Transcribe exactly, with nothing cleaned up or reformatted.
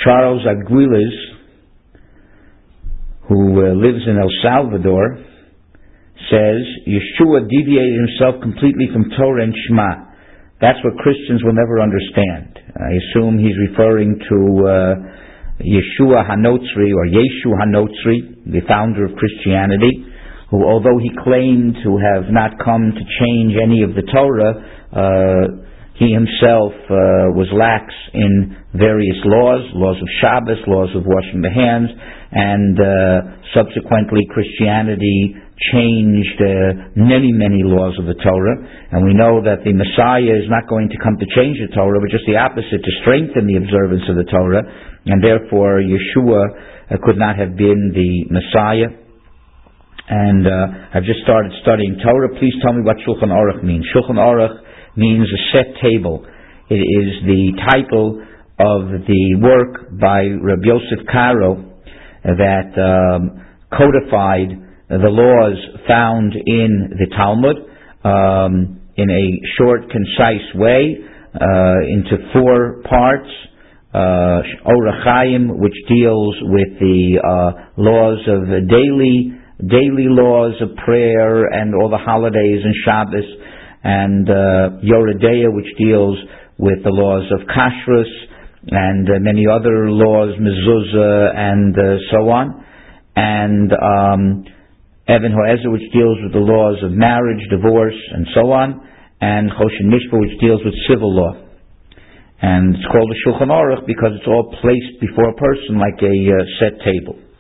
Charles Aguilas, who uh, lives in El Salvador, says, Yeshua deviated himself completely from Torah and Shema. That's what Christians will never understand. I assume he's referring to uh, Yeshua HaNotzri, or Yeshu HaNotzri, the founder of Christianity, who, although he claimed to have not come to change any of the Torah, uh, he himself uh, was lax in various laws, laws of Shabbos, laws of washing the hands, and uh, subsequently Christianity changed uh, many, many laws of the Torah. And we know that the Messiah is not going to come to change the Torah, but just the opposite, to strengthen the observance of the Torah. And therefore Yeshua uh, could not have been the Messiah. And uh, I've just started studying Torah. Please tell me what Shulchan Aruch means. Shulchan Aruch means a set table. It is the title of the work by Rabbi Yosef Karo that um, codified the laws found in the Talmud um, in a short, concise way uh, into four parts. Uh, Orach Chaim, which deals with the uh, laws of the daily daily laws of prayer and all the holidays and Shabbos, and uh, Yoredeya, which deals with the laws of Kashrus and uh, many other laws, Mezuzah, and uh, so on, and um, Even HaEzer, which deals with the laws of marriage, divorce, and so on, and Choshen Mishpah, which deals with civil law. And it's called a Shulchan Aruch because it's all placed before a person like a uh, set table.